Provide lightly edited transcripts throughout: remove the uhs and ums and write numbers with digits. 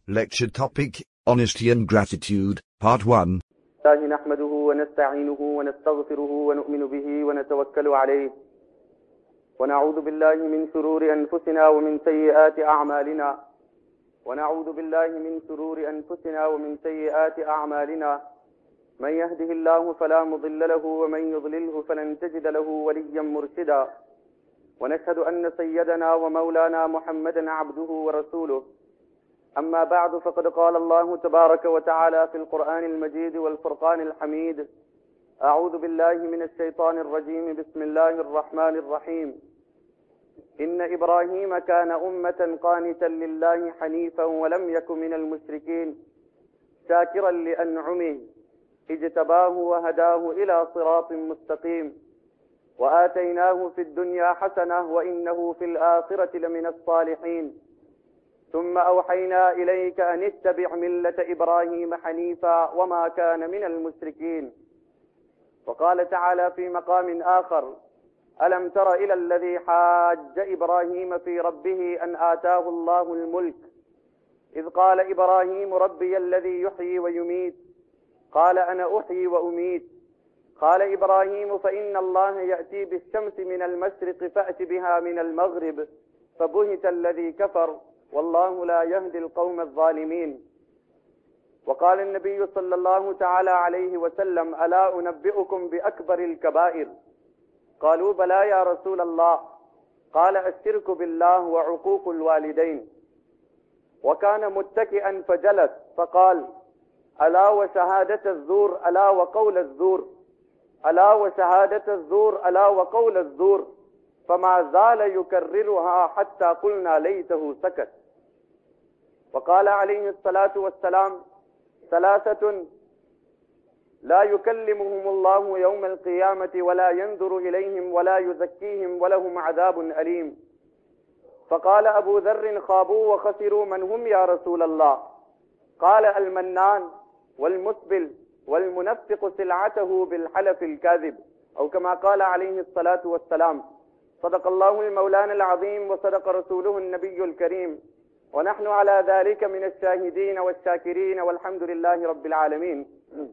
Lecture topic, Honesty and Gratitude, Part 1. الله نحمده ونستعينه ونستغفره ونؤمن به ونتوكل عليه ونعوذ بالله من شرور أنفسنا ومن سيئات أعمالنا من يهده الله فلا مضل له ومن يضلله فلن تجد له وليا مرشدا ونشهد أن سيدنا ومولانا محمدا عبده ورسوله أما بعد فقد قال الله تبارك وتعالى في القرآن المجيد والفرقان الحميد أعوذ بالله من الشيطان الرجيم بسم الله الرحمن الرحيم إن إبراهيم كان أمة قانتا لله حنيفا ولم يك من المشركين شاكرا لأنعمه اجتباه وهداه إلى صراط مستقيم وآتيناه في الدنيا حسنة وإنه في الآخرة لمن الصالحين ثم أوحينا إليك أن اتبع ملة إبراهيم حنيفا وما كان من المشركين. وقال تعالى في مقام آخر ألم تر إلى الذي حاج إبراهيم في ربه أن آتاه الله الملك إذ قال إبراهيم ربي الذي يحيي ويميت قال أنا أحيي وأميت قال إبراهيم فإن الله يأتي بالشمس من المشرق فأت بها من المغرب فبهت الذي كفر والله لا يهدي القوم الظالمين. وقال النبي صلى الله تعالى عليه وسلم ألا أنبئكم بأكبر الكبائر قالوا بلى يا رسول الله قال الشرك بالله وعقوق الوالدين. وكان متكئا فجلس فقال ألا وشهادة الزور ألا وقول الزور ألا وشهادة الزور ألا وقول الزور فما زال يكررها حتى قلنا ليته سكت. وقال عليه الصلاة والسلام ثلاثة لا يكلمهم الله يوم القيامة ولا ينظر إليهم ولا يزكيهم ولهم عذاب أليم. فقال أبو ذر خابوا وخسروا من هم يا رسول الله قال المنان والمسبل والمنفق سلعته بالحلف الكاذب أو كما قال عليه الصلاة والسلام. صدق الله المولان العظيم وصدق رسوله النبي الكريم ونحن على ذلك من الشاهدين والشاكرين والحمد لله رب العالمين.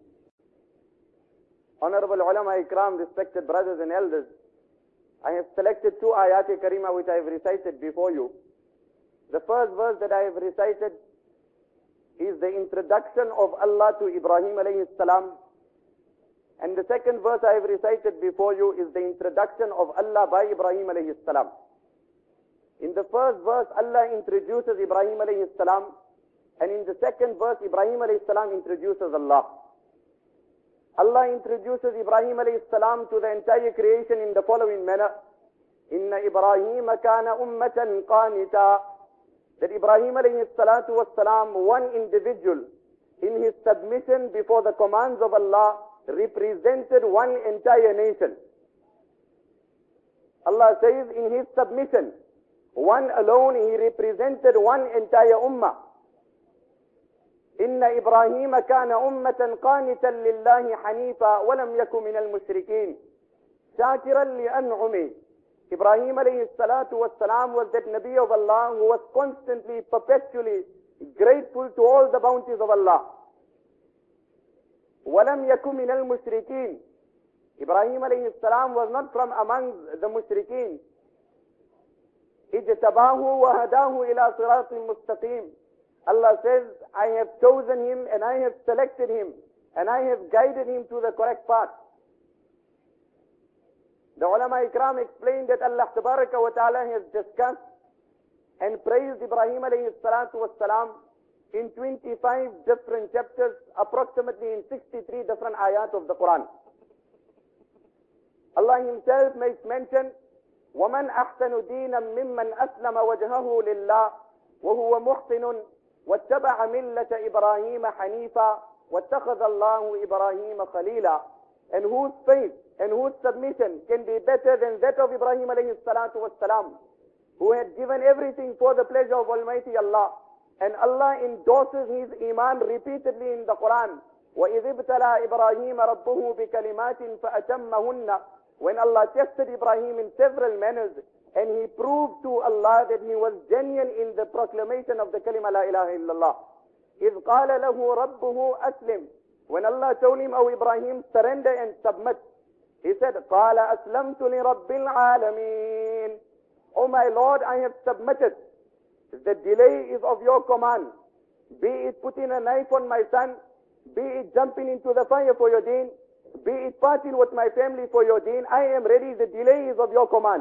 Honorable ulama ikram, respected brothers and elders, I have selected two ayat karima which I have recited before you. The first verse that I have recited is the introduction of Allah to Ibrahim alayhi salam, and the second verse I have recited before you is the introduction of Allah by Ibrahim alayhi salam. In the first verse, Allah introduces Ibrahim alayhi salam, and in the second verse, Ibrahim alayhi salam introduces Allah. Allah introduces Ibrahim alayhi salam to the entire creation in the following manner: Inna Ibrahim kana ummatan qanita. That Ibrahim alayhi salatu was salam, one individual, in his submission before the commands of Allah, represented one entire nation. Allah says in his submission, one alone, he represented one entire ummah. Inna Ibrahim kana ummatan qanitan lillahi hanifa walam yaku min al-mushrikeen shakiran li an'umi. Ibrahim alayhi salatu was salam was that Nabi of Allah who was constantly, perpetually grateful to all the bounties of Allah. Walam yaku min al-mushrikeen. Ibrahim alayhi salam was not from among the mushrikeen. اجتباه وهداه إلى صراط مستقيم. Allah says, I have chosen him and I have selected him and I have guided him to the correct path. The ulama ikram explained that Allah tabaraka wa ta'ala has discussed and praised Ibrahim alayhi salatu was salam in 25 different chapters, approximately in 63 different ayat of the Quran. Allah himself makes mention وَمَنْ أَحْسَنُ دِينًا مِمَّنْ أَسْلَمَ وَجْهَهُ لِلَّهِ وَهُوَ مُحْسِنٌ وَاتَّبَعَ مِلَّةَ إِبْرَاهِيمَ حَنِيفًا وَاتَّخَذَ اللَّهُ إِبْرَاهِيمَ خَلِيلًا. And whose faith and whose submission can be better than that of Ibrahim alayhi salatu wassalam, who had given everything for the pleasure of Almighty Allah. And Allah endorses his iman repeatedly in the Quran. وَإِذِ ابْتَلَى إِبْرَاهِيمَ رَبُّهُ بِكَلِمَاتٍ فَأَتَمَّهُنَّ. When Allah tested Ibrahim in several manners, and he proved to Allah that he was genuine in the proclamation of the kalima la ilaha illallah. إِذْ قَالَ لَهُ رَبُّهُ أَسْلِمْ. When Allah told him, O Ibrahim, surrender and submit, he said, قَالَ أَسْلَمْتُ لِرَبِّ الْعَالَمِينَ. O my Lord, I have submitted. The delay is of your command. Be it putting a knife on my son, be it jumping into the fire for your deen, be it parting with my family for your deen, I am ready. The delay is of your command.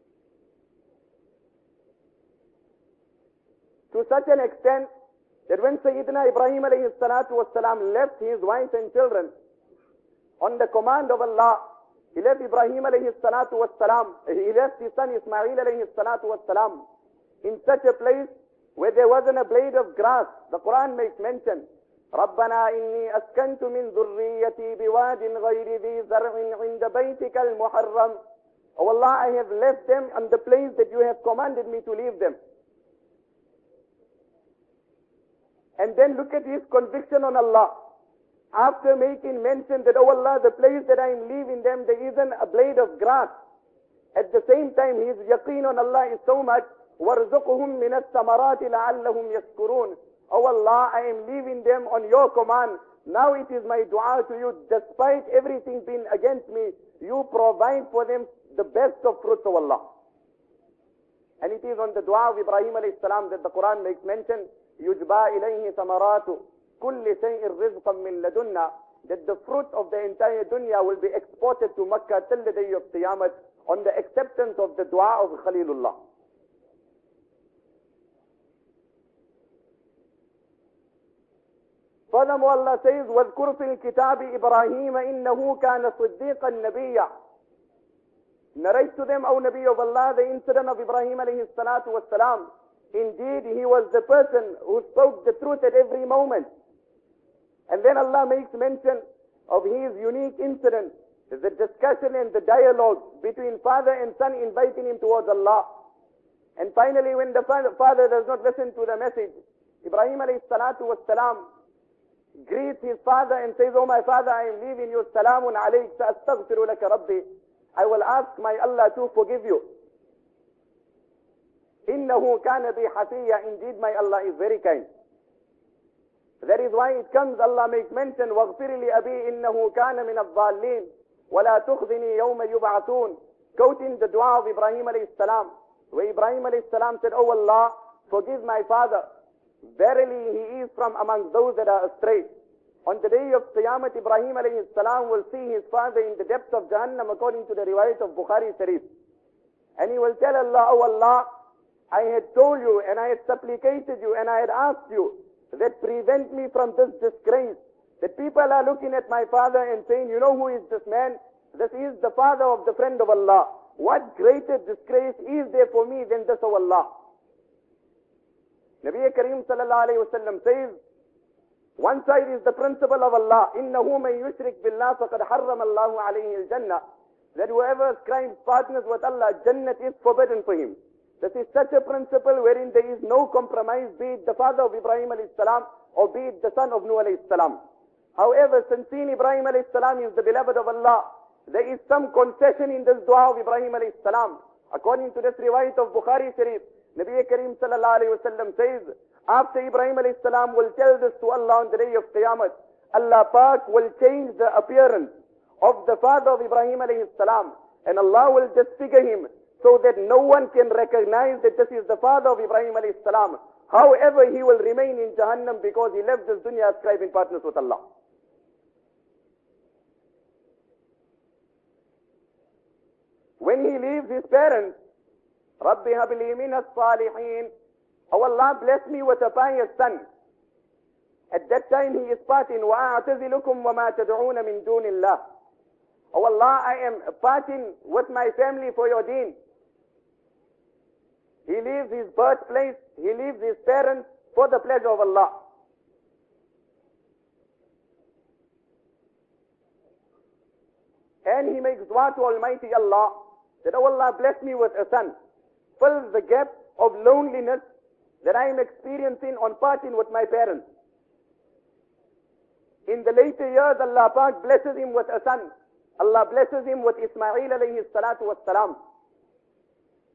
To such an extent that when Sayyidina Ibrahim alayhi salatu wasalam left his wife and children on the command of Allah, he left Ibrahim alayhi salatu wasalam, he left his son Ismail alayhi salatu wasalam in such a place where there wasn't a blade of grass. The Quran makes mention, رَبَّنَا إِنِّي أَسْكَنْتُ مِنْ ذُرِّيَّتِي بِوَادٍ غَيْرِ ذِي زَرْعٍ عِنْدَ بَيْتِكَ الْمُحَرَّمِ. O Allah, I have left them on the place that you have commanded me to leave them. And then look at his conviction on Allah. After making mention that, oh Allah, the place that I am leaving them, there isn't a blade of grass. At the same time, his yaqeen on Allah is so much, وَارْزُقْهُمْ مِنَ الثَّمَرَاتِ لَعَلَّهُمْ يَشْكُرُونَ. Oh Allah, I am leaving them on your command. Now it is my dua to you, despite everything being against me, you provide for them the best of fruits, O Allah. And it is on the dua of Ibrahim alayhi salam that the Quran makes mention, يُجْبَى إِلَيْهِ ثَمَرَاتُ كُلِّ شَيْءٍ رِزْقًا مِّن لَدُنَّا, that the fruit of the entire dunya will be exported to Makkah till the day of Qiyamah on the acceptance of the dua of Khalilullah. Furthermore, Allah says, وَاذْكُرْ فِي الْكِتَابِ إِبْرَاهِيمَ إِنَّهُ كَانَ صِدِّيقًا نَبِيًّا. Narrate to them, O Nabi of Allah, the incident of Ibrahim alayhi salatu wassalam. Indeed, he was the person who spoke the truth at every moment. And then Allah makes mention of his unique incident, the discussion and the dialogue between father and son inviting him towards Allah. And finally, when the father does not listen to the message, Ibrahim alayhi salatu wassalam greets his father and says, "Oh my father, I am leaving you. Salamun alayk, sa'astaghfiru laka rabbi. I will ask my Allah to forgive you. Innahu kana bi hafiyya. Indeed, my Allah is very kind." That is why it comes, Allah makes mention, وَاغْفِرْ لِأَبِي إِنَّهُ كَانَ مِنَ الضَّالِّينَ وَلَا تُخْذِنِي يَوْمَ يُبْعَثُونَ. Quoting the dua of Ibrahim alayhi salam, where Ibrahim alayhi salam said, "Oh Allah, forgive my father. Verily, he is from among those that are astray." On the day of Qiyamah, Ibrahim alayhi salam will see his father in the depths of Jahannam, according to the riwayat of Bukhari Sharif. And he will tell Allah, "Oh Allah, I had told you and I had supplicated you and I had asked you that prevent me from this disgrace. That people are looking at my father and saying, you know who is this man? This is the father of the friend of Allah. What greater disgrace is there for me than this, O Allah?" Nabi Kareem sallallahu alayhi wa sallam says, one side is the principle of Allah, إِنَّهُ مَنْ يُشْرِكْ بِاللَّهِ فَقَدْ حَرَّمَ اللَّهُ عَلَيْهِ الْجَنَّةِ. That whoever ascribes partners with Allah, Jannat is forbidden for him. This is such a principle wherein there is no compromise, be it the father of Ibrahim alayhi salam or be it the son of Nuh alayhi salam. However, since Ibrahim alayhi salam is the beloved of Allah, there is some concession in this dua of Ibrahim alayhi salam. According to this riwayat of Bukhari Sharif, Nabi Kareem sallallahu alayhi wa sallam says, after Ibrahim alayhi salam will tell this to Allah on the day of Qiyamah, Allah Pak will change the appearance of the father of Ibrahim alayhi salam, and Allah will disfigure him so that no one can recognize that this is the father of Ibrahim alayhi salam. However, he will remain in Jahannam because he left this dunya ascribing partners with Allah. When he leaves his parents, Rabbi habli min as-salihin, "Oh Allah, bless me with a pious son." At that time he is parting, وَأَعْتَزِلُكُمْ وَمَا تَدْعُونَ مِن دُونِ اللَّهِ. "Oh Allah, I am parting with my family for your deen." He leaves his birthplace, he leaves his parents for the pleasure of Allah. And he makes dua to Almighty Allah that, "Oh Allah, bless me with a son. Fill the gap of loneliness that I am experiencing on parting with my parents." In the later years, Allah Pak blesses him with a son. Allah blesses him with Ismail alayhi salatu wassalam.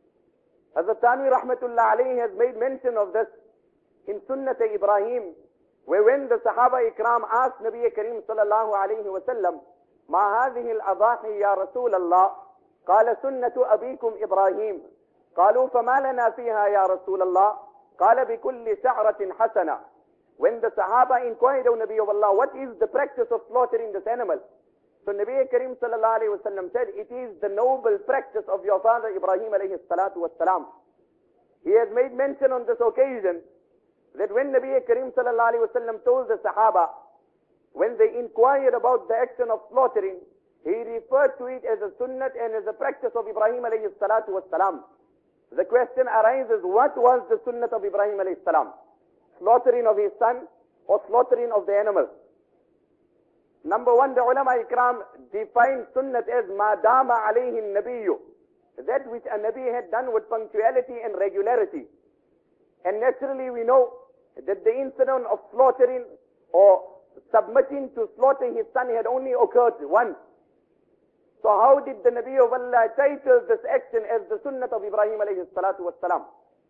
Hazrat Tanwi rahmatullah alayhi has made mention of this in Sunnat Ibrahim, where when the Sahaba Ikram asked Nabi Kareem sallallahu alayhi wa sallam, ما هذه الأضاحي يا رسول الله؟ قال سنة أبيكم إبراهيم. قالوا فما لنا فيها يا رسول الله؟ قال بكل شعرة حسنة. When the Sahaba inquired, O Nabi of Allah, what is the practice of slaughtering this animal? So Nabi Kareem sallallahu alayhi wa sallam said, it is the noble practice of your father Ibrahim alayhi salatu was salam. He has made mention on this occasion that when Nabi Kareem sallallahu alayhi wa sallam told the Sahaba, when they inquired about the action of slaughtering, he referred to it as a sunnat and as a practice of Ibrahim alayhi salatu was salam. The question arises, what was the sunnat of Ibrahim alayhi salam? Slaughtering of his son or slaughtering of the animal? Number one, the ulama ikram defined sunnat as ma dama alayhi nabiyyu, that which a nabi had done with punctuality and regularity. And naturally we know that the incident of slaughtering or submitting to slaughter his son had only occurred once. So how did the Nabi of Allah title this action as the sunnat of Ibrahim alayhi salatu wassalam?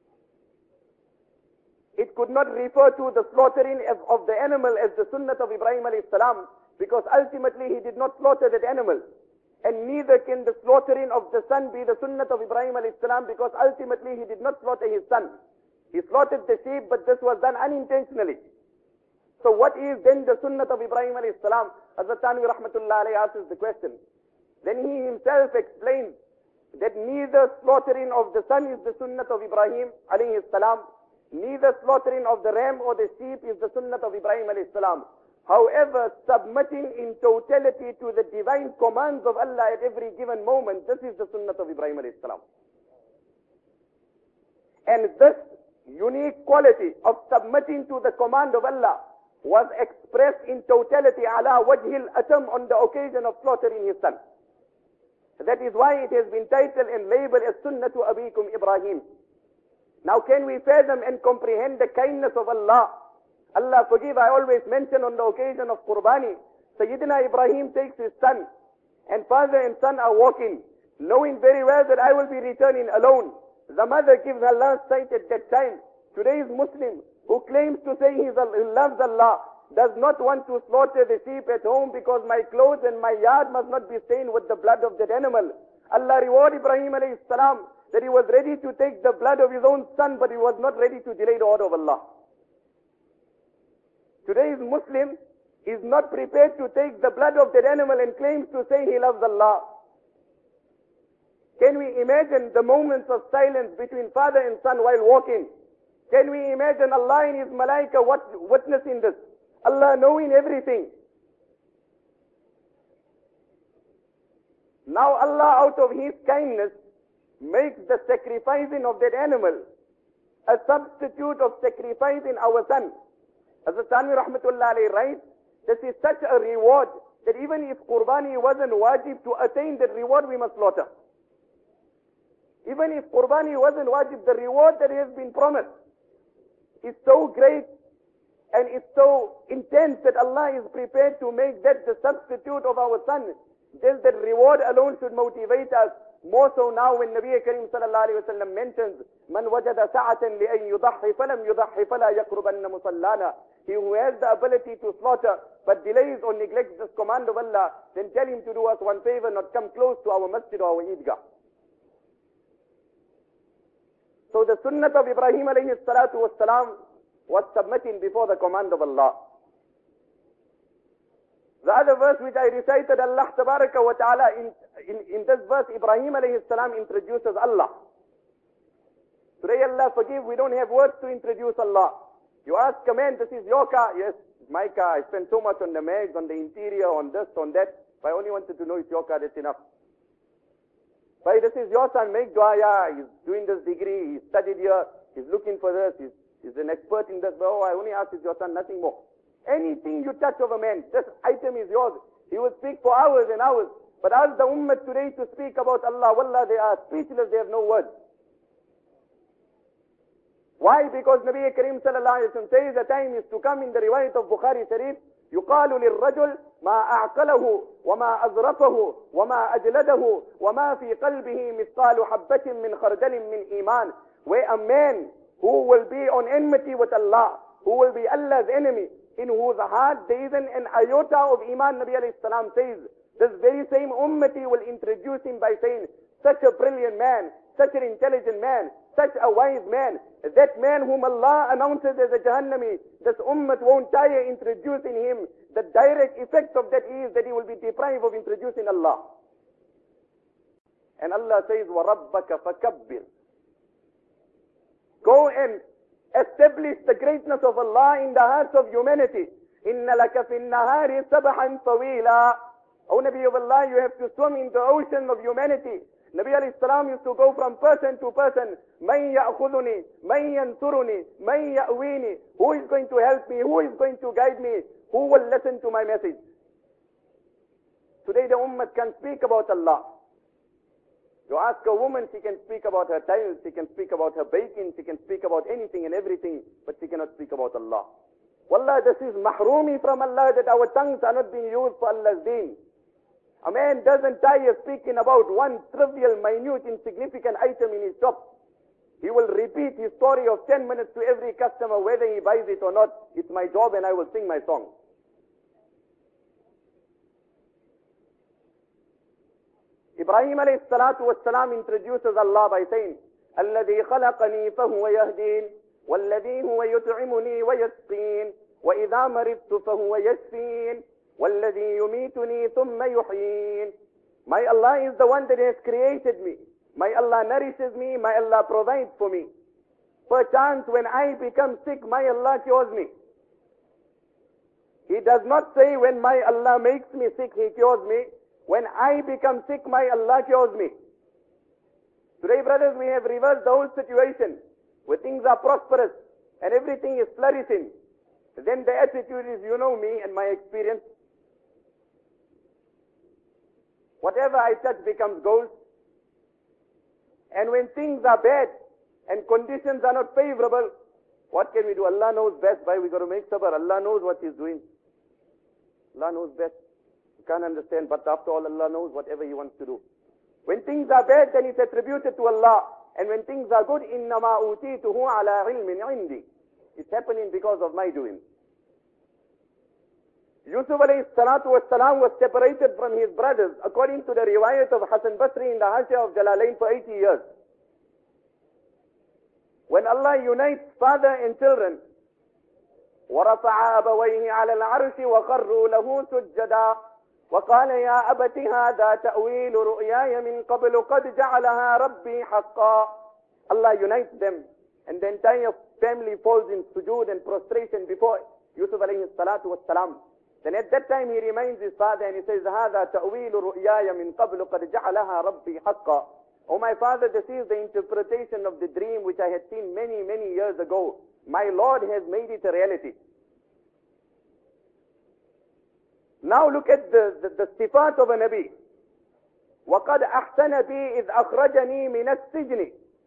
It could not refer to the slaughtering of the animal as the sunnat of Ibrahim alayhi salam, because ultimately he did not slaughter that animal. And neither can the slaughtering of the son be the sunnat of Ibrahim alayhi salam, because ultimately he did not slaughter his son. He slaughtered the sheep, but this was done unintentionally. So what is then the sunnat of Ibrahim alayhi salam? Hazrat Thanvi rahmatullah alayhi asks the question. Then he himself explains that neither slaughtering of the son is the sunnat of Ibrahim alayhi salam, neither slaughtering of the ram or the sheep is the sunnat of Ibrahim alayhi salam. However, submitting in totality to the divine commands of Allah at every given moment, this is the sunnat of Ibrahim alayhi salam. And this unique quality of submitting to the command of Allah was expressed in totality ala wajhil atam on the occasion of slaughtering his son. That is why it has been titled and labeled as Sunnatu Abikum Ibrahim. Now can we fathom and comprehend the kindness of Allah? Allah forgive, I always mention on the occasion of Qurbani, Sayyidina Ibrahim takes his son, and father and son are walking, knowing very well that I will be returning alone. The mother gives her last sight at that time. Today's Muslim, who claims to say he loves Allah, does not want to slaughter the sheep at home because my clothes and my yard must not be stained with the blood of that animal. Allah reward Ibrahim alayhi salam that he was ready to take the blood of his own son, but he was not ready to delay the order of Allah. Today's Muslim is not prepared to take the blood of that animal and claims to say he loves Allah. Can we imagine the moments of silence between father and son while walking? Can we imagine Allah and His Malaika witnessing this? Allah knowing everything. Now Allah, out of His kindness, makes the sacrificing of that animal a substitute of sacrificing our son. Hazrat Thanvi rahmatullah alayhi writes, this is such a reward that even if Qurbani wasn't wajib, to attain that reward we must slaughter. Even if Qurbani wasn't wajib, the reward that has been promised is so great and it's so intense that Allah is prepared to make that the substitute of our son. Just that reward alone should motivate us. More so now when Nabi Kareem sallallahu alayhi wa sallam mentions, Man wajada sa'atan li'an yudahhi falam yudahhi fala yakrubanna musallana. He who has the ability to slaughter but delays or neglects this command of Allah, then tell him to do us one favor, not come close to our masjid or our Eidgah. So the sunnat of Ibrahim alayhi salatu was salam was submitting before the command of Allah. The other verse which I recited, Allah tabaraka wa ta'ala, in this verse, Ibrahim alayhi salam introduces Allah. Today, Allah forgive, we don't have words to introduce Allah. You ask a man, this is your car. Yes, my car. I spent so much on the mags, on the interior, on this, on that. If I only wanted to know it's your car, that's enough. But this is your son, make dua, yeah, he's doing this degree, he's studied here, he's looking for this, he's an expert in this. But oh, I only ask is your son, nothing more. Anything you touch of a man, this item is yours. He will speak for hours and hours. But ask the ummah today to speak about Allah, wallah, they are speechless, they have no words. Why? Because Nabi Kareem sallallahu alayhi wa sallam says the time is to come in the riwayat of Bukhari Sharif, يقال للرجل ما أعقله وما أزرفه وما أجلده وما في قلبه مثقال حبة من خردل من إيمان. Where a man who will be on enmity with Allah, who will be Allah's enemy, in whose heart there isn't an iota of Iman. Nabi alayhi salam says, this very same ummati will introduce him by saying, such a brilliant man, such an intelligent man, such a wise man, that man whom Allah announces as a Jahannami, this ummat won't tire introducing him. The direct effect of that is that he will be deprived of introducing Allah. And Allah says, وَرَبَّكَ فَكَبِّرْ. Go and establish the greatness of Allah in the hearts of humanity. إِنَّ لَكَ فِي النَّهَارِ سَبْحًا طَوِيلًا. O Nabi of Allah, you have to swim in the ocean of humanity. Nabi alayhi salam used to go from person to person. مَنْ يَأْخُذُنِي مَنْ يَنْصُرُنِي مَنْ يَأْوِينِي. Who is going to help me? Who is going to guide me? Who will listen to my message? Today the ummah can speak about Allah. You ask a woman, she can speak about her tiles, she can speak about her baking, she can speak about anything and everything, but she cannot speak about Allah. Wallah, this is mahroomi from Allah, that our tongues are not being used for Allah's deen. A man doesn't tire speaking about one trivial, minute, insignificant item in his shop. He will repeat his story of 10 minutes to every customer, whether he buys it or not. It's my job and I will sing my song. Ibrahim alayhi salatu wassalam introduces Allah by saying, الَّذِي خَلَقَنِي فَهُوَ يَهْدِينِ وَالَّذِي هُوَ يُطْعِمُنِي وَيَسْقِينِ وَإِذَا مَرِضْتُ فَهُوَ يَشْفِينِ وَالَّذِي يُمِيتُنِي ثُمَّ يُحْيِينِ. My Allah is the one that has created me. My Allah nourishes me. My Allah provides for me. Perchance when I become sick, my Allah cures me. He does not say when my Allah makes me sick, He cures me. When I become sick, my Allah cures me. Today, brothers, we have reversed the whole situation, where things are prosperous and everything is flourishing. Then the attitude is, you know me and my experience. Whatever I touch becomes gold. And when things are bad and conditions are not favorable, what can we do? Allah knows best. Why we got to make sabr? Allah knows what He's doing. Allah knows best. You can't understand, but after all, Allah knows whatever He wants to do. When things are bad, then it's attributed to Allah. And when things are good, إِنَّمَا أُوتِيتُهُ عَلَىٰ عِلْمٍ عِنْدِي. It's happening because of my doing. Yusuf alayhi salatu wassalam was separated from his brothers, according to the riwayat of Hassan Basri in the Hashia of Jalalain, for 80 years. When Allah unites father and children, وَرَفَعَ أَبَوَيْهِ عَلَى الْعَرْشِ وَخَرُّوا لَهُ سُجَّدًا وَقَالَ يَا أَبَتِ هَذَا تَأْوِيلُ رُؤْيَايَ مِنْ قَبْلُ قَدْ جَعَلَهَا رَبِّي حَقًّا. Allah unites them, and the entire family falls in sujood and prostration before Yusuf alayhi salatu wassalam. Then at that time he reminds his father and he says, هَذَا تَأْوِيلُ رُؤْيَايَ مِنْ قَبْلُ قَدْ جَعَلَهَا رَبِّي حَقًّا. Oh my father, this is the interpretation of the dream which I had seen many, many years ago. My Lord has made it a reality. Now look at the sifat of a Nabi. وَقَدْ أَحْسَنَ بِي إِذْ أَخْرَجَنِي مِنَ السِّجْنِ.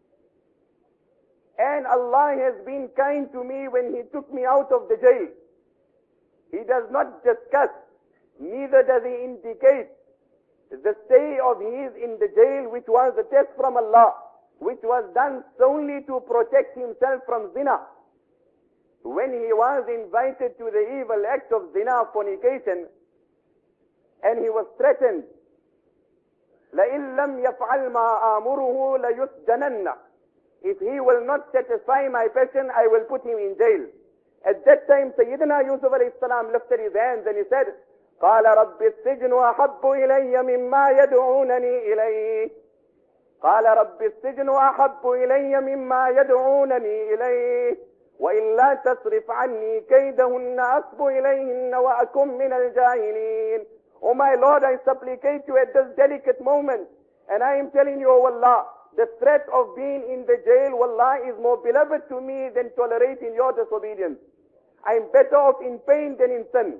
And Allah has been kind to me when He took me out of the jail. He does not discuss, neither does He indicate the stay of his in the jail, which was a test from Allah, which was done solely to protect himself from zina. When he was invited to the evil act of zina, fornication, and he was threatened, لَإِن لَمْ يَفْعَلْ مَا آمُرُهُ لَيُسْجَنَنَّ. If he will not satisfy my passion, I will put him in jail. At that time, Sayyidina Yusuf alayhi salam lifted his hands and he said, قال رب السجن أحب إلي مما يدعونني إليه. قال رب السجن أحب إلي مما يدعونني إليه وإلا تصرف عني كيدهن أصب إليهن وأكن من الجاهلين. Oh my Lord, I supplicate you at this delicate moment, and I am telling you, O Allah, the threat of being in the jail, Wallah, is more beloved to me than tolerating your disobedience. I am better off in pain than in sin.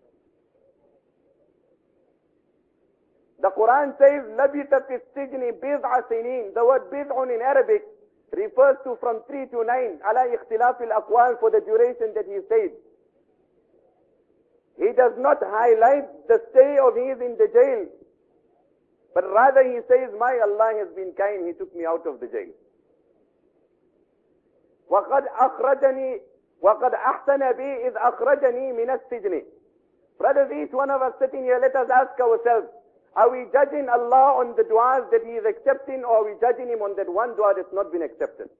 The Quran says, لَبِثَ فِي السِّجْنِ بِضْعَ سِنِينَ. The word bid'un in Arabic refers to from 3 to 9, عَلَى اِخْتِلَافِ الْأَقْوَالِ, for the duration that he stayed. He does not highlight the stay of his in the jail, but rather he says, my Allah has been kind, He took me out of the jail. وَقَدْ أَخْرَجَنِي وَقَدْ أَحْسَنَ بِي إِذْ أَخْرَجَنِي مِنَ السِّجْنِ. Brothers, each one of us sitting here, let us ask ourselves, are we judging Allah on the du'as that He is accepting, or are we judging Him on that one dua that's not been accepted?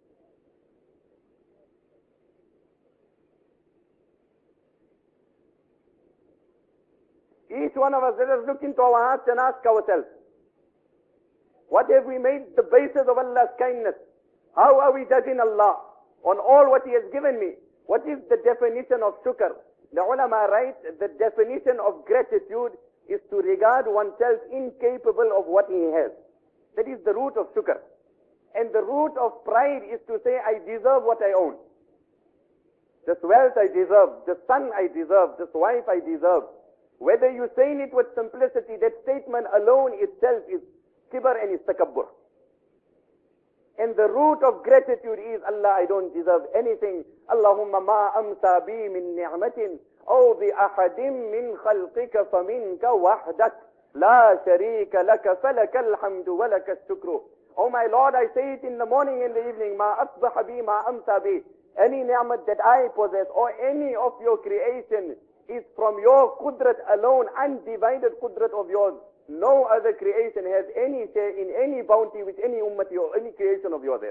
Each one of us, let us look into our hearts and ask ourselves, what have we made the basis of Allah's kindness? How are we judging Allah on all what He has given me? What is the definition of shukr? The ulama write, the definition of gratitude is to regard oneself incapable of what he has. That is the root of shukr. And the root of pride is to say, I deserve what I own. This wealth I deserve, this son I deserve, this wife I deserve. Whether you say it with simplicity, that statement alone itself is kibr and is takabbur. And the root of gratitude is, Allah, I don't deserve anything. Allahumma ma amsa bi min ni'matin aw bi ahadin min khalqika faminka wahdak la sharika laka falakal hamdu wa lakas shukru. Oh my Lord, I say it in the morning and the evening, ma asbaha bi ma amsa bi. Any ni'mat that I possess or any of your creation is from your qudrat alone, undivided qudrat of yours. No other creation has any share in any bounty which any ummati or any creation of yours has.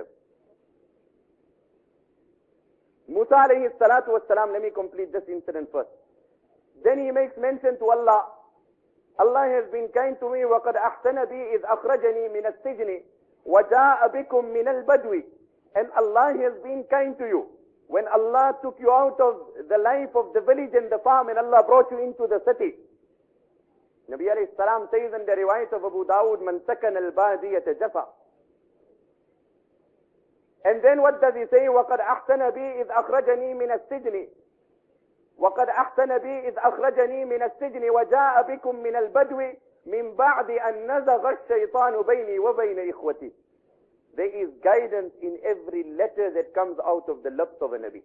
Musa alayhi salatu wassalam, let me complete this incident first. Then he makes mention to Allah, Allah has been kind to me, وَقَدْ أَحْسَنَ بِي إِذْ أَخْرَجَنِي مِنَ السِّجْنِ وَجَاءَ بِكُم مِّنَ الْبَدْوِ. And Allah has been kind to you. When Allah took you out of the life of the village and the farm and Allah brought you into the city. Nabi alayhi salam says in the riwayat of Abu Dawud, Man sakana al-badiyata jafa. And then what does he say? وَقَدْ أَحْسَنَ بِي إِذْ أَخْرَجَنِي مِنَ السِّجْنِ وَقَدْ أَحْسَنَ بِي إِذْ أَخْرَجَنِي مِنَ السِّجْنِ وَجَاءَ بِكُم مِّنَ الْبَدْوِ مِن بَعْدِ أَن نَزَغَ الشَّيْطَانُ بَيْنِي وَبَيْنَ إِخْوَتِي. There is guidance in every letter that comes out of the lips of a Nabi.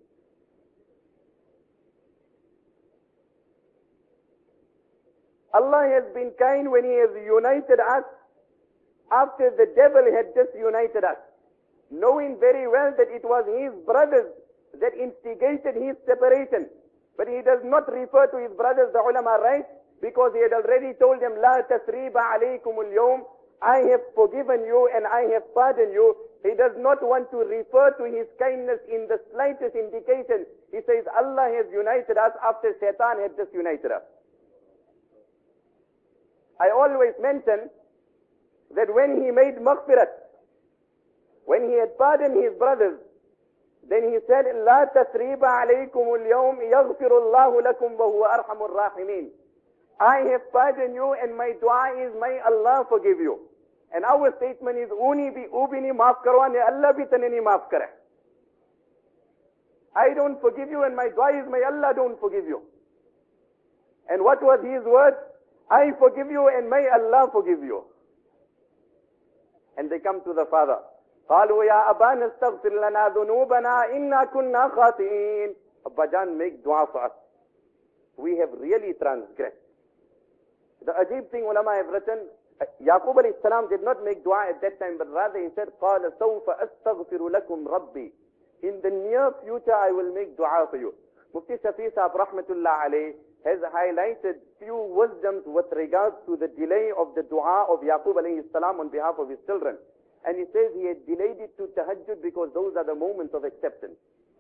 Allah has been kind when He has united us after the devil had disunited us, knowing very well that it was his brothers that instigated his separation. But He does not refer to his brothers, the ulama write, because He had already told them, La tasriba alaykum al-yawm, I have forgiven you and I have pardoned you. He does not want to refer to His kindness in the slightest indication. He says, Allah has united us after Shaitan had disunited us. I always mention that when He made maghfirat, when He had pardoned His brothers, then He said, La tasriba alaykum al-yawm yaghfiru Allahu lakum wa huwa arhamur rahimin. I have pardoned you and my dua is, may Allah forgive you. And our statement is, Uni bi ubini maaf karwane, Allah bi taneni maaf kare. I don't forgive you and my dua is, may Allah don't forgive you. And what was his word? I forgive you and may Allah forgive you. And they come to the father. قالوا يا أبانا استغفر لنا ذنوبنا إنا كنا خاطئين. Abba Jan, make dua for us. We have really transgressed. The ajib thing ulama have written, Yaqub alayhi salam did not make dua at that time, but rather he said, قال سوف أستغفر لكم ربي. In the near future I will make dua for you. Mufti Shafi Sahab rahmatullah alayhi has highlighted few wisdoms with regards to the delay of the dua of Yaqub alayhi salam on behalf of his children. And he says he had delayed it to tahajjud because those are the moments of acceptance.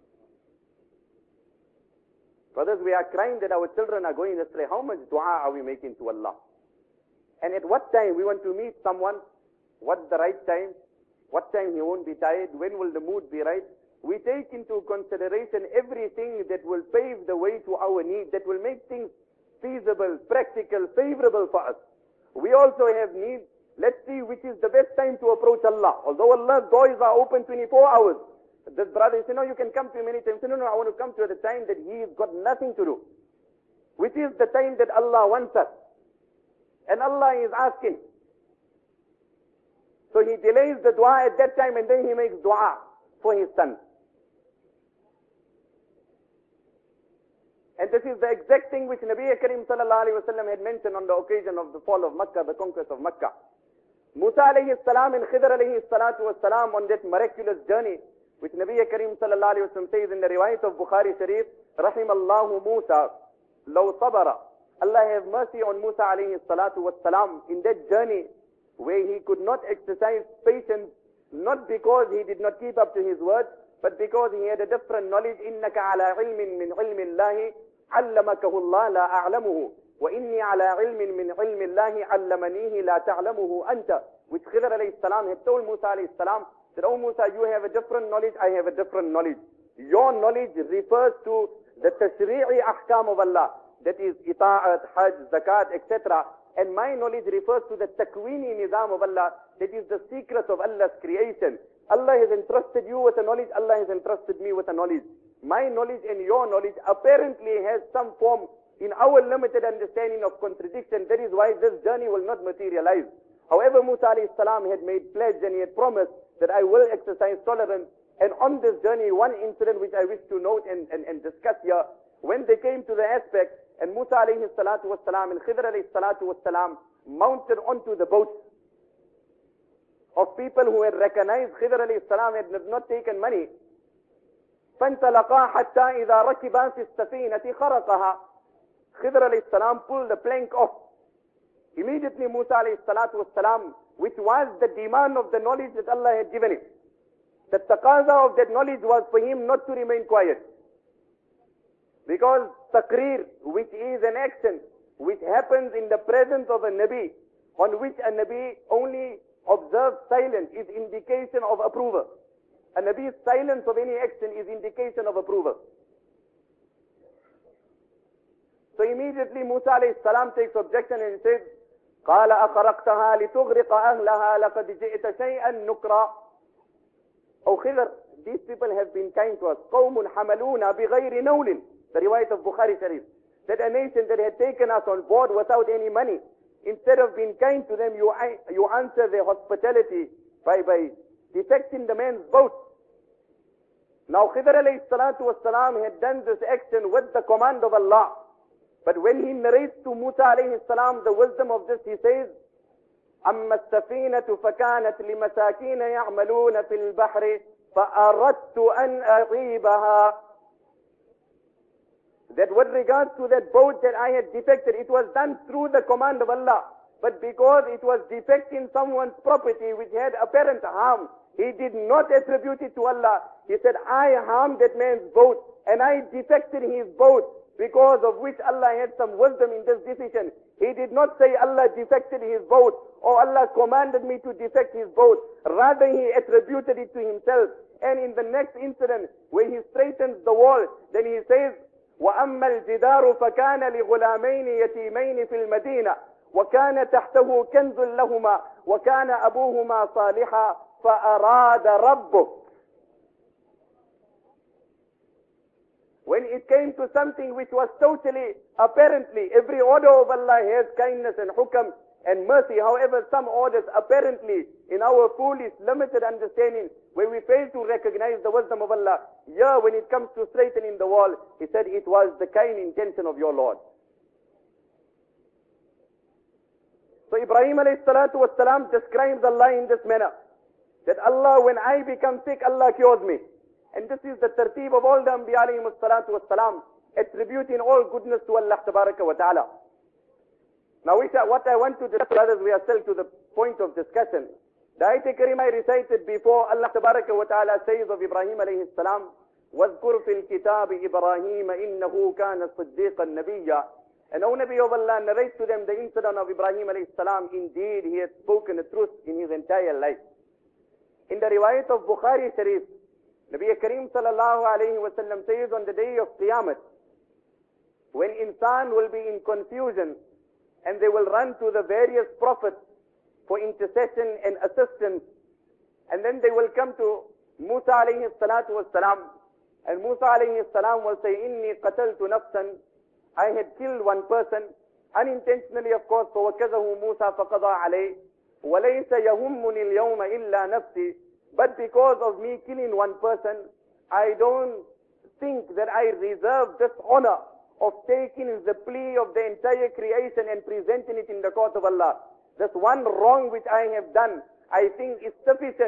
Brothers, we are crying that our children are going astray. How much dua are we making to Allah? And at what time we want to meet someone? What's the right time? What time he won't be tired? When will the mood be right? We take into consideration everything that will pave the way to our need, that will make things feasible, practical, favorable for us. We also have needs. Let's see which is the best time to approach Allah. Although Allah's doors are open 24 hours. This brother says, no, you can come to me many times. No, I want to come to the time that he's got nothing to do. Which is the time that Allah wants us. And Allah is asking. So he delays the dua at that time and then he makes dua for his son. And this is the exact thing which Nabi Karim sallallahu alayhi wa sallam had mentioned on the occasion of the fall of Makkah, the conquest of Makkah. Musa alayhi salam and Khidr alayhi salatu was salam on that miraculous journey which Nabi Kareem sallallahu alayhi wa sallam says in the riwayat of Bukhari Sharif, Rahimallahu Musa, law sabara. Allah have mercy on Musa alayhi salatu wassalam in that journey where he could not exercise patience, not because he did not keep up to his word, but because he had a different knowledge. إِنَّكَ عَلَىٰ عِلْمٍ مِّنْ عِلْمِ اللَّهِ عَلَّمَكَهُ اللَّهُ لَا أَعْلَمُهُ وَإِنِّي عَلَىٰ عِلْمٍ مِّنْ عِلْمِ اللَّهِ عَلَّمَنِيهِ لَا تَعْلَمُهُ أَنْتَ, which Khidr alayhi salam had told Musa alayhi salam that, oh Musa, you have a different knowledge, I have a different knowledge. Your knowledge refers to the tashri'i ahkam of Allah, that is ita'at, hajj, zakat, etc. And my knowledge refers to the takwini nizam of Allah, that is the secret of Allah's creation. Allah has entrusted you with a knowledge, Allah has entrusted me with a knowledge. My knowledge and your knowledge apparently has some form in our limited understanding of contradiction. That is why this journey will not materialize. However, Musa alayhi salam had made pledge and he had promised that I will exercise tolerance. And on this journey, one incident which I wish to note and discuss here, when they came to the aspect, and Musa alayhi salatu wassalam and Khidr alayhi salatu wassalam mounted onto the boat of people who had recognized Khidr alayhi salam had not taken money. فَانْتَلَقَا حَتَّى إِذَا رَكِبَا فِي السَّفِينَةِ خَرَقَهَا. Khidr alayhi salam pulled the plank off. Immediately Musa alayhi salatu wassalam, which was the demand of the knowledge that Allah had given him, the taqaza of that knowledge was for him not to remain quiet. Because taqreer, which is an action which happens in the presence of a Nabi, on which a Nabi only observes silence, is indication of approval. A Nabi's silence of any action is indication of approval. So immediately Musa alayhi salam takes objection and says, قَالَ أَخَرَقْتَهَا لِتُغْرِقَ أَهْلَهَا لَقَدْ جِئْتَ شَيْئًا نُكْرًا. O Khidr, these people have been kind to us. قَوْمٌ حَمَلُونَ بِغَيْرِ نَوْلٍ. The riwayat of Bukhari Sharif. That a nation that had taken us on board without any money, instead of being kind to them, you answer their hospitality by defecting the man's boat. Now Khidr alayhi salatu wassalam had done this action with the command of Allah. But when he narrates to Musa alayhi salam the wisdom of this, he says, أما السفينة فكانت لمساكين يعملون في البحر فأردت أن أعيبها. That with regards to that boat that I had defected, it was done through the command of Allah. But because it was defecting someone's property which had apparent harm, he did not attribute it to Allah. He said, I harmed that man's boat and I defected his boat, because of which Allah had some wisdom in this decision. He did not say Allah defected his boat or Allah commanded me to defect his boat. Rather, he attributed it to himself. And in the next incident, where he straightens the wall, then he says, وَأَمَّا الْجِدَارُ فَكَانَ لِغُلَامَيْنِ يَتِيمَيْنِ فِي الْمَدِينَةِ وَكَانَ تَحْتَهُ كَنْزٌ لَهُمَا وَكَانَ أَبُوهُمَا صَالِحًا فَأَرَادَ رَبُّهُ. When it came to something which was totally, apparently, every order of Allah has kindness and hukam and mercy. However, some orders apparently, in our foolish, limited understanding, where we fail to recognize the wisdom of Allah, here when it comes to straightening the wall, he said it was the kind intention of your Lord. So Ibrahim alayhi salatu wassalam describes Allah in this manner, that Allah, when I become sick, Allah cures me. And this is the tartib of all the Anbiya alayhi salatu wassalam, attributing all goodness to Allah tabaraka wa ta'ala. Now what I want to discuss, brothers, we are still to the point of discussion. The ayat Kareema I recited before, Allah tabaraka wa ta'ala says of Ibrahim alayhi salam, وَاذْكُرْ فِي الْكِتَابِ إِبْرَاهِيمَ إِنَّهُ كَانَ صِدِّيقًا نَبِيًّا. And O Nabi of Allah narrates to them the incident of Ibrahim alayhi salam. Indeed, he had spoken the truth in his entire life. In the riwayat of Bukhari Sharif, Nabi Kareem sallallahu alayhi wa sallam says on the day of Qiyamah, when insan will be in confusion and they will run to the various prophets for intercession and assistance, and then they will come to Musa alayhi salatu wassalam, and Musa alayhi salam will say, Inni qataltu nafsan, I had killed one person, unintentionally of course, فَوَكَذَهُ مُوسَى فَقَضَى عَلَيْهِ وَلَيْسَ يَهُمُّنِي الْيَوْمَ إِلَّا نَفْسِي. But because of me killing one person, I don't think that I reserve this honor of taking the plea of the entire creation and presenting it in the court of Allah. This one wrong which I have done, I think is sufficient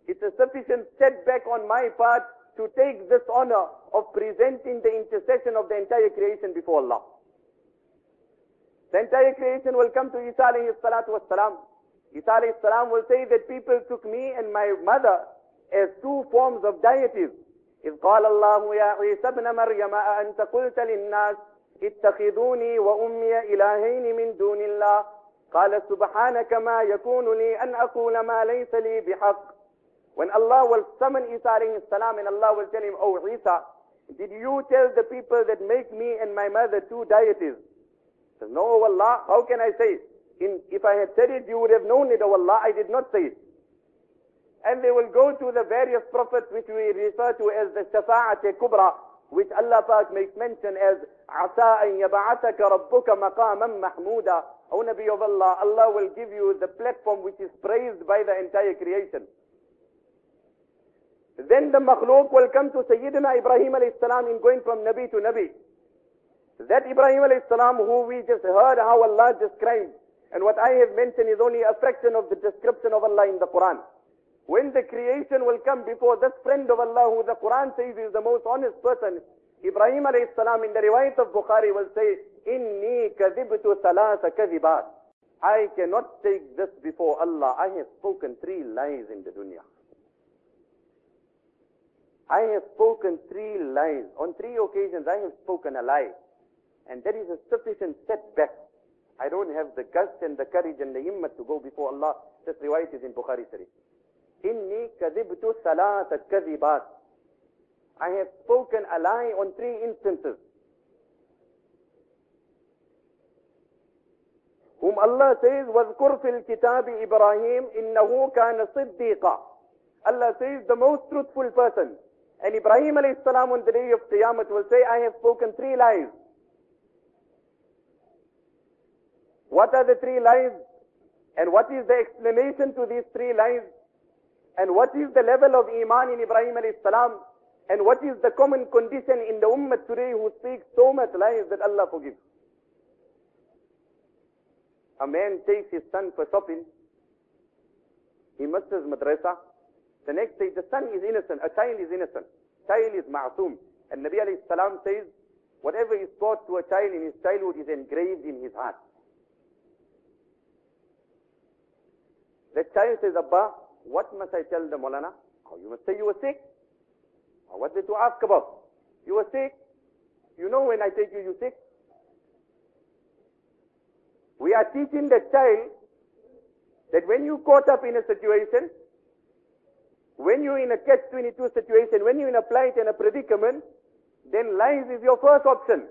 It's a sufficient setback on my part to take this honor of presenting the intercession of the entire creation before Allah. The entire creation will come to Isa alayhi salatu wassalam. Isa alayhi salam will say that people took me and my mother as two forms of deities. إذ قال الله يا عيسى ابن مريم أأنت قلت للناس اتخذوني وأمي إلهين من دون الله قال سبحانك ما يكون لي أن أقول ما ليس لي بحق. When Allah will summon Isa alayhi salam and Allah will tell him, "Oh Isa, did you tell the people that make me and my mother two deities?" He says, "No, O Allah, how can I say it? If I had said it, you would have known it, O Allah, I did not say it." And they will go to the various prophets which we refer to as the Shafa'at Kubra, which Allah Pak makes mention as عَسَىٰ أَن يَبْعَثَكَ رَبُّكَ مَقَامًا مَحْمُودًا. O Nabi of Allah, Allah will give you the platform which is praised by the entire creation. Then the makhluk will come to Sayyidina Ibrahim alayhi salam in going from Nabi to Nabi. That Ibrahim alayhi salam who we just heard how Allah described, and what I have mentioned is only a fraction of the description of Allah in the Quran. When the creation will come before this friend of Allah who the Quran says is the most honest person, Ibrahim alayhi salam in the riwayat of Bukhari will say, "Inni kadhibtu thalatha kadhibat." I cannot take this before Allah. I have spoken 3 lies in the dunya. I have spoken 3 lies. On 3 occasions I have spoken a lie. And that is a sufficient setback. I don't have the guts and the courage and the himmat to go before Allah. This riwayat is in Bukhari Sharif. Inni kadhibtu thalatha kadhibat. I have spoken a lie on 3 instances. Whom Allah says, وَاذْكُرْ فِي الْكِتَابِ إِبْرَاهِيمِ إِنَّهُ كَانَ صِدِّيقًا. Allah says the most truthful person. And Ibrahim alayhi salam on the day of Qiyamah will say, I have spoken 3 lies. What are the 3 lies? And what is the explanation to these 3 lies? And what is the level of Iman in Ibrahim alayhi salam? And what is the common condition in the ummah today who speaks so much lies that Allah forgives? A man takes his son for shopping. He misses madrasa. The next day, the son is innocent. A child is innocent. Child is ma'soom. And Nabi alayhi salam says, whatever is taught to a child in his childhood is engraved in his heart. The child says, Abba, what must I tell the Maulana? Oh, you must say you were sick. Oh, what did you ask about? You were sick. You know when I take you, you sick. We are teaching the child that when you caught up in a situation, when you're in a catch-22 situation, when you're in a plight and a predicament, then lies is your first option.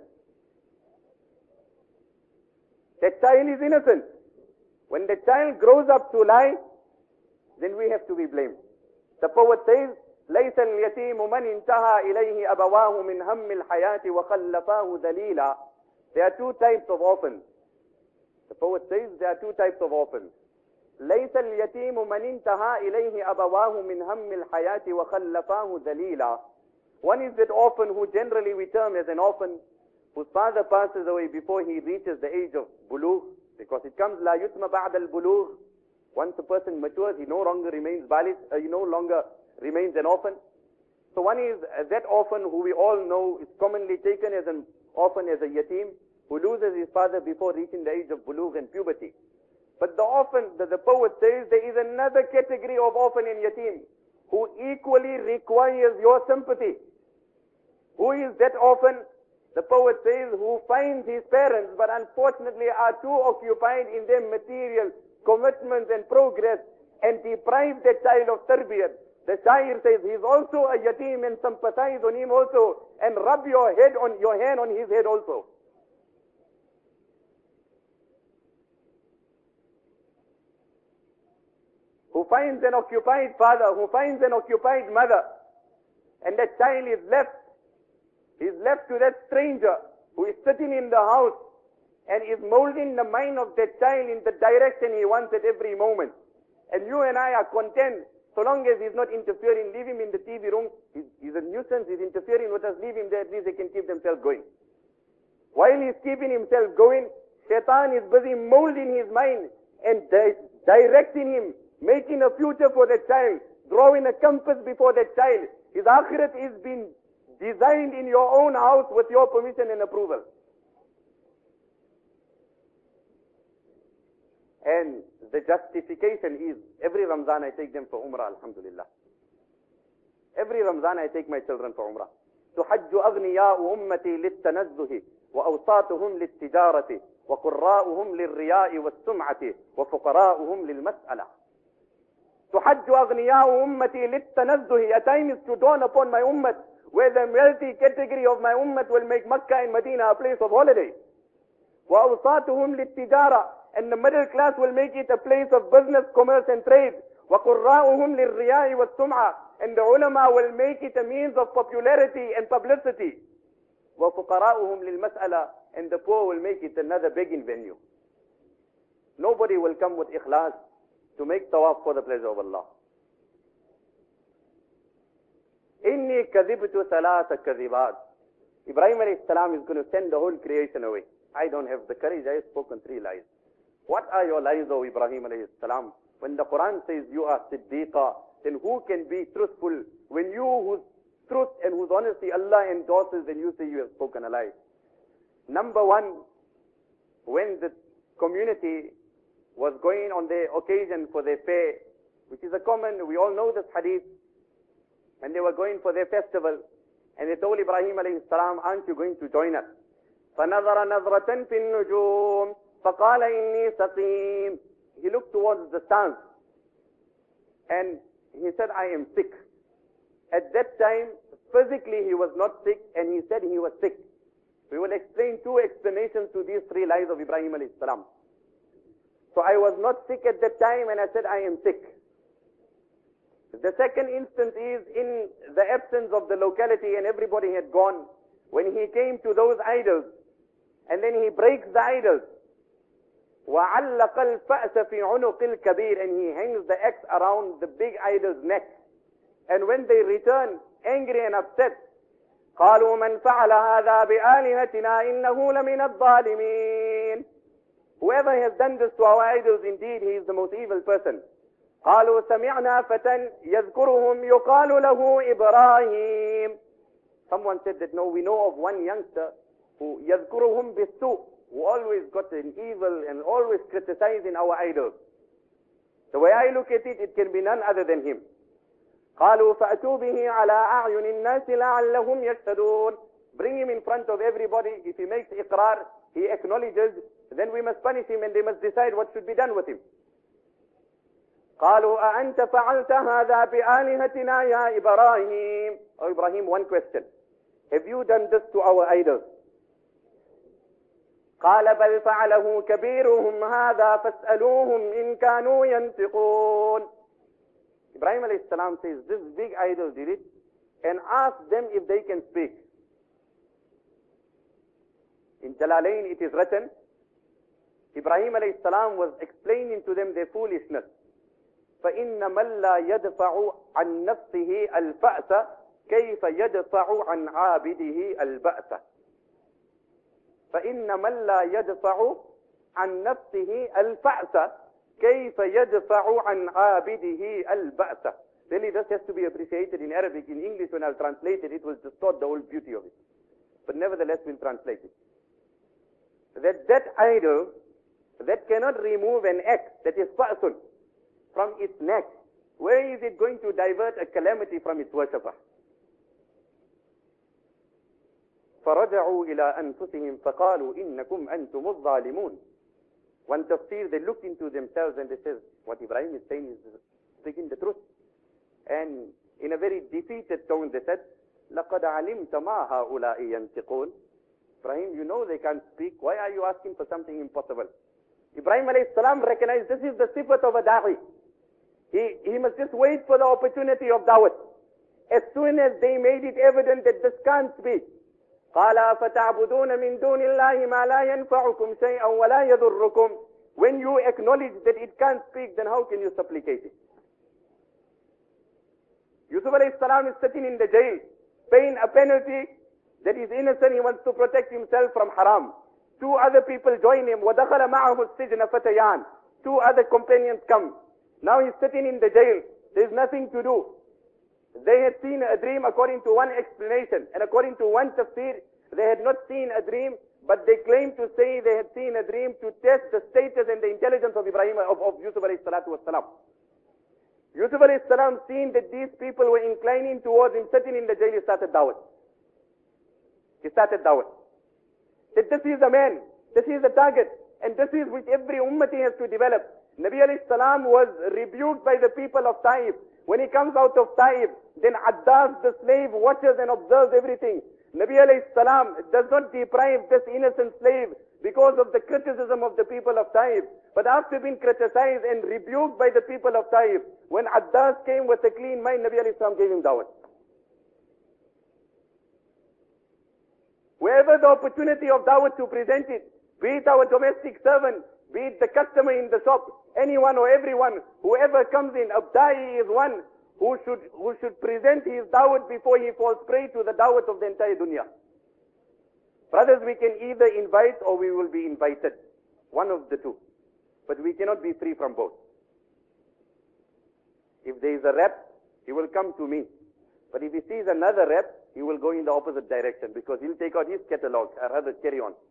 The child is innocent. When the child grows up to lie, then we have to be blamed. The poet says, لَيْسَ الْيَتِيمُ مَنْ انْتَهَى إِلَيْهِ أَبَوَاهُ مِنْ هَمِّ الْحَيَاةِ وَخَلَّفَاهُ ذَلِيلًا. There are 2 types of orphans. The poet says there are 2 types of orphans. لَيْسَ الْيَتِيمُ مَنْ انْتَهَى إِلَيْهِ أَبَوَاهُ مِنْ هَمِّ الْحَيَاةِ وَخَلَّفَاهُ ذَلِيلًا. One is that orphan who generally we term as an orphan, whose father passes away before he reaches the age of bulugh, because it comes لَا يُتْمَ بَعْدَ الْبُلُوغ. Once a person matures, he no longer remains baligh, he no longer remains an orphan. So one is that orphan who we all know is commonly taken as an orphan, as a yatim, who loses his father before reaching the age of bulugh and puberty. But the orphan, the poet says, there is another category of orphan and yatim who equally requires your sympathy. Who is that orphan? The poet says, who finds his parents but unfortunately are too occupied in their material commitments and progress and deprive the child of tarbiyat. The shair says, he is also a yatim, and sympathize on him also and rub your hand on his head also. Who finds an occupied father, who finds an occupied mother, and that child is left to that stranger who is sitting in the house and is molding the mind of that child in the direction he wants at every moment. And you and I are content, so long as he's not interfering, leave him in the TV room. He's a nuisance, he's interfering with us, leave him there, at least they can keep themselves going. While he's keeping himself going, Shaitan is busy molding his mind and directing him, making a future for the child drawing a compass before that child. His akhirat is being designed in your own house with your permission and approval. And the justification is, every Ramzan I take them for Umrah, alhamdulillah. Every Ramzan I take my children for Umrah. تحج أغنياء أمتي للتنزه وأوساطهم للتجارة وقراؤهم للرياء والسمعة وفقراؤهم للمسألة. تحج أغنياء أمتي للتنزه. A time is to dawn upon my ummah where the wealthy category of my ummah will make Makkah and Medina a place of holiday. وأوساطهم للتجارة. And the middle class will make it a place of business, commerce and trade. وقراؤهم للرياء والسمعة. And the ulama will make it a means of popularity and publicity. وَفُقَرَاؤُهُمْ لِلْمَسْأَلَةِ. And the poor will make it another begging venue. Nobody will come with ikhlas to make tawaf for the pleasure of Allah. إِنِّي كَذِبْتُ ثَلَاثَ كَذِبَاتٍ. Ibrahim alayhi salam is going to send the whole creation away. I don't have the courage, I have spoken 3 lies. What are your lies, O Ibrahim alayhi salam? When the Quran says you are Siddiqa, then who can be truthful when you, whose truth and whose honesty Allah endorses, and you say you have spoken a lie? Number 1, when the community was going on their occasion for their fair, which is a common, we all know this hadith, and they were going for their festival, and they told Ibrahim alayhi salam, aren't you going to join us? فَنَظَرَ نَظْرَةً فِي النُّجُومِ فَقَالَ إِنِّي سَقِيمٌ. He looked towards the stars, and he said, I am sick. At that time, physically he was not sick, and he said he was sick. We will explain 2 explanations to these 3 lies of Ibrahim alayhi salam. So I was not sick at that time, and I said I am sick. The second instance is in the absence of the locality and everybody had gone, when he came to those idols, and then he breaks the idols. وَعَلَّقَ الْفَأْسَ فِي عُنُقِ الْكَبِيرِ. And he hangs the axe around the big idol's neck. And when they return, angry and upset, قَالُوا مَنْ فَعَلَ هَذَا بِآلِهَتِنَا إِنَّهُ لَمِنَ الظَّالِمِينَ. Whoever has done this to our idols, indeed he is the most evil person. قَالُوا سَمِعْنَا فَتًى يَذْكُرُهُمْ يُقَالُ لَهُ إِبْرَاهِيمُ. Someone said that, no, we know of one youngster who يَذْكُرُهُمْ بِالسُّوء, who always got an evil and always criticizing our idols. The way I look at it, it can be none other than him. قَالُوا فَأْتُوا بِهِ عَلَىٰ أَعْيُنِ النَّاسِ لَعَلَّهُمْ يَشْهَدُونَ. Bring him in front of everybody. If he makes iqrar, he acknowledges, then we must punish him and they must decide what should be done with him. قَالُوا أَأَنْتَ فَعَلْتَ هَذَا بِآلِهَتِنَا يَا إِبْرَاهِيمُ. Oh Ibrahim, one question. Have you done this to our idols? قال بل فعله كبيرهم هذا فاسألوهم إن كانوا ينطقون. Ibrahim alayhi salam says, this big idol did it, and ask them if they can speak. In Jalalain it is written, Ibrahim alayhi salam was explaining to them their foolishness. فَإِنَّ مَنْ لَا يَدْفَعُ عَنْ نَفْسِهِ الْفَأْسَ كَيْفَ يَدْفَعُ عَنْ عَابِدِهِ الْبَأْسَ. فإن من لا يدفع عن نفسه الفأس كيف يدفع عن عابده البأس. Really, this has to be appreciated in Arabic. In English, when I'll translate it, it will distort the whole beauty of it. But nevertheless, we'll translate it. That idol that cannot remove an axe that is fa'sun from its neck, where is it going to divert a calamity from its worshipper? فَرَجَعُوا إِلَىٰ أَنفُسِهِمْ فَقَالُوا إِنَّكُمْ أَنْتُمُ الظَّالِمُونَ. One tafsir, they looked into themselves and they said, what Ibrahim is saying is speaking the truth. And in a very defeated tone they said, لَقَدْ عَلِمْتَ مَا هَؤُلَاءِ يَنْتِقُونَ. Ibrahim, you know they can't speak. Why are you asking for something impossible? Ibrahim alayhi salam recognized this is the sifat of a da'i. He must just wait for the opportunity of da'wat. As soon as they made it evident that this can't speak, قَالَ فَتَعْبُدُونَ مِن دُونِ اللَّهِ مَا لَا يَنْفَعُكُمْ شَيْئًا وَلَا يَضُرُّكُمْ. When you acknowledge that it can't speak, then how can you supplicate it? Yusuf alayhi salam is sitting in the jail, paying a penalty that is innocent. He wants to protect himself from haram. 2 other people join him. وَدَخَلَ مَعَهُ السِّجْنَ فَتَيَانِ. 2 other companions come. Now he's sitting in the jail. There's nothing to do. They had seen a dream according to one explanation, and according to one tafsir, they had not seen a dream, but they claimed to say they had seen a dream to test the status and the intelligence of Yusuf alayhi salatu wasalam. Yusuf alayhi salam, seeing that these people were inclining towards him sitting in the jail, he started dawah. He started dawah. That this is the man, this is the target, and this is which every ummati has to develop. Nabi alayhi salam was rebuked by the people of Taif. When he comes out of Taif, then Addas, the slave, watches and observes everything. Nabi alayhi salam does not deprive this innocent slave because of the criticism of the people of Taif. But after being criticized and rebuked by the people of Taif, when Addas came with a clean mind, Nabi alayhi salam gave him dawah. Wherever the opportunity of dawah to present it, be it our domestic servant, be it the customer in the shop, anyone or everyone, whoever comes in, a da'i is one who should present his dawah before he falls prey to the dawah of the entire dunya. Brothers, we can either invite or we will be invited. One of the two. But we cannot be free from both. If there is a rep, he will come to me. But if he sees another rep, he will go in the opposite direction because he'll take out his catalog. I'd rather carry on.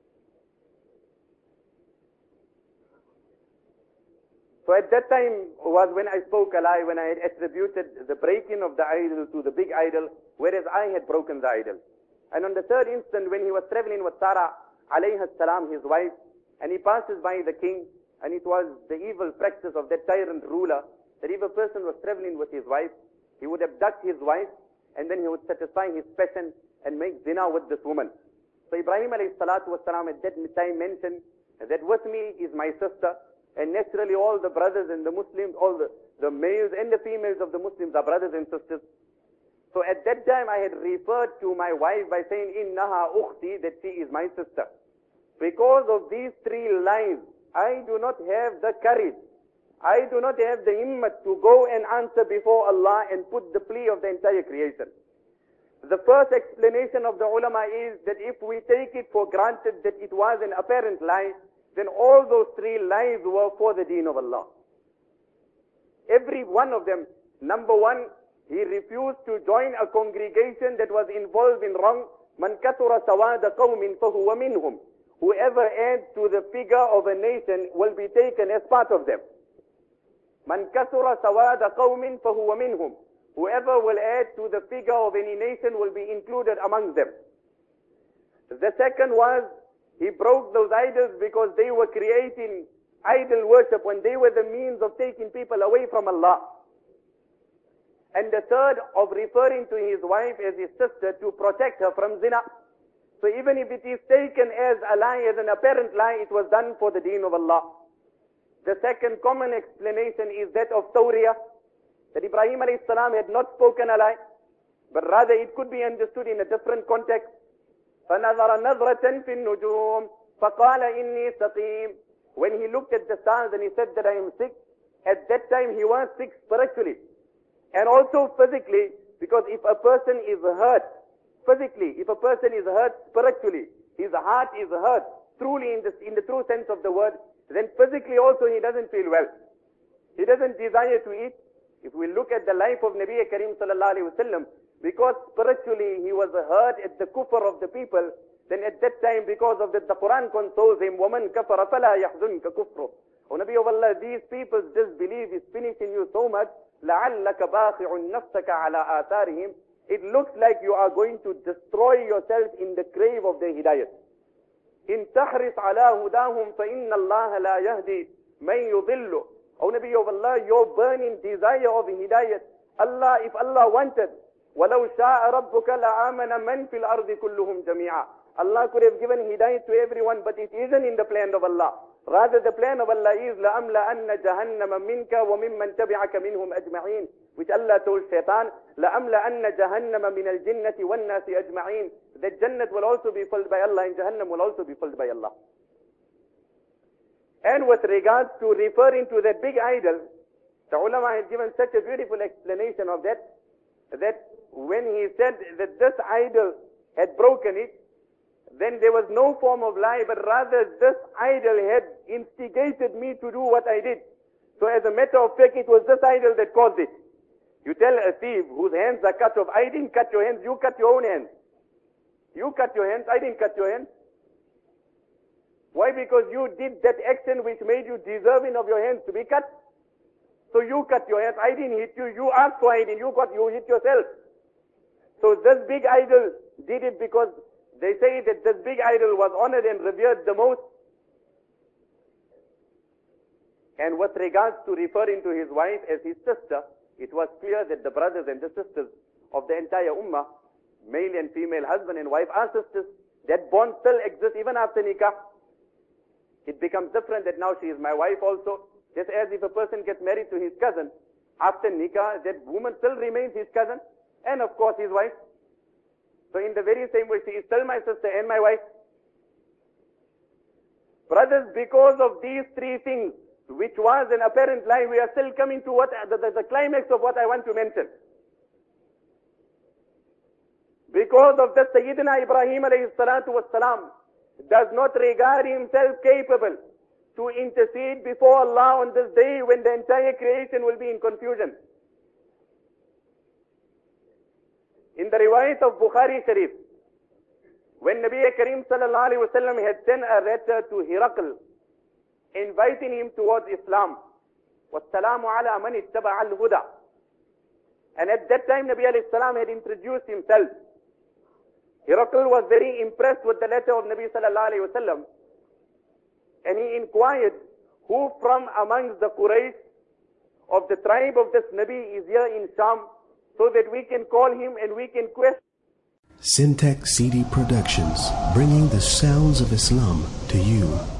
So at that time was when I spoke a lie, when I had attributed the breaking of the idol to the big idol, whereas I had broken the idol. And on the third instant, when he was traveling with Sarah, alayhi salam, his wife, and he passes by the king, and it was the evil practice of that tyrant ruler, that if a person was traveling with his wife, he would abduct his wife, and then he would satisfy his passion and make zina with this woman. So Ibrahim alayhi salatu wasalam at that time mentioned that with me is my sister, and naturally all the brothers and the Muslims, all the males and the females of the Muslims are brothers and sisters. So at that time I had referred to my wife by saying, Innaha ukhti, that she is my sister. Because of these three lines, I do not have the courage, I do not have the himmat to go and answer before Allah and put the plea of the entire creation. The first explanation of the ulama is that if we take it for granted that it was an apparent lie, then all those three lies were for the deen of Allah. Every one of them. Number one, he refused to join a congregation that was involved in wrong. Man kathura sawada qawmin fahuwa minhum. Whoever adds to the figure of a nation will be taken as part of them. Man kathura sawada qawmin fahuwa minhum. Whoever will add to the figure of any nation will be included among them. The second was, he broke those idols because they were creating idol worship when they were the means of taking people away from Allah. And the third, of referring to his wife as his sister to protect her from zina. So even if it is taken as a lie, as an apparent lie, it was done for the deen of Allah. The second common explanation is that of Tawriyah, that Ibrahim alayhi salam had not spoken a lie, but rather it could be understood in a different context. فَنَظَرَ نَظْرَةً فِي النُّجُومِ فَقَالَ إِنِّي سَقِيمٌ. When he looked at the stars and he said that I am sick, at that time he was sick spiritually and also physically, because if a person is hurt physically, if a person is hurt spiritually, his heart is hurt truly in the true sense of the word, then physically also he doesn't feel well. He doesn't desire to eat. If we look at the life of Nabi Kareem sallallahu alaihi wasallam, because spiritually he was hurt at the kufr of the people, then at that time because of that the Quran consoles him, وَمَنْ كَفَرَ فَلَا يَحْزُنْكَ كُفْرُ. O Nabi of Allah, these people's disbelief is finishing you so much, لَعَلَّكَ بَاخِعٌ نَفْسَكَ عَلَىٰ آثَارِهِمْ. It looks like you are going to destroy yourself in the grave of their hidayah. إِن تَحْرِصْ عَلَىٰ هُدَاهُمْ فَإِنَّ اللَّهَ لَا يَهْدِي مَنْ يُضِلُّ. O Nabi of Allah, your burning desire of hidayah, Allah, if Allah wanted, وَلَوْ شَاءَ رَبُّكَ لَآمَنَ مَنْ فِي الْأَرْضِ كُلُّهُمْ جَمِيعًا. Allah could have given hidayah to everyone, but it isn't in the plan of Allah. Rather, the plan of Allah is لَأَمْلَأَنَّ جَهَنَّمَ مِنْكَ وَمِمَّنْ تَبِعَكَ مِنْهُمْ أَجْمَعِينَ, which Allah told Shaitan, لَأَمْلَأَنَّ جَهَنَّمَ مِنَ الْجِنَّةِ وَالنَّاسِ أَجْمَعِينَ. That Jannat will also be filled by Allah and Jahannam will also be filled by Allah. And with regards to referring to that big idol, the ulama had given such a beautiful explanation of that when he said that this idol had broken it, then there was no form of lie, but rather this idol had instigated me to do what I did. So as a matter of fact, it was this idol that caused it. You tell a thief whose hands are cut off, I didn't cut your hands, you cut your own hands. You cut your hands, I didn't cut your hands. Why? Because you did that action which made you deserving of your hands to be cut. So you cut your hands, I didn't hit you, you asked for it, you hit yourself. So this big idol did it because they say that this big idol was honored and revered the most. And with regards to referring to his wife as his sister, it was clear that the brothers and the sisters of the entire ummah, male and female, husband and wife, are sisters. That bond still exists even after nikah. It becomes different that now she is my wife also. Just as if a person gets married to his cousin, after nikah, that woman still remains his cousin and of course his wife. So in the very same way, she is still my sister and my wife. Brothers, because of these three things, which was an apparent lie, we are still coming to what the climax of what I want to mention. Because of that, Sayyidina Ibrahim alayhi salatu wassalam does not regard himself capable to intercede before Allah on this day when the entire creation will be in confusion. In the riwayat of Bukhari Sharif, when Nabi Kareem sallallahu alayhi wa sallam had sent a letter to Herakl, inviting him towards Islam, وَالسَّلَامُ عَلَى مَنِ اتَّبَعَ الْهُدَى. And at that time, Nabi alayhi salam had introduced himself. Herakl was very impressed with the letter of Nabi sallallahu alayhi wa sallam, and he inquired, who from amongst the Quraysh of the tribe of this Nabi is here in Sham, so that we can call him and we can question. Syntax CD Productions, bringing the sounds of Islam to you.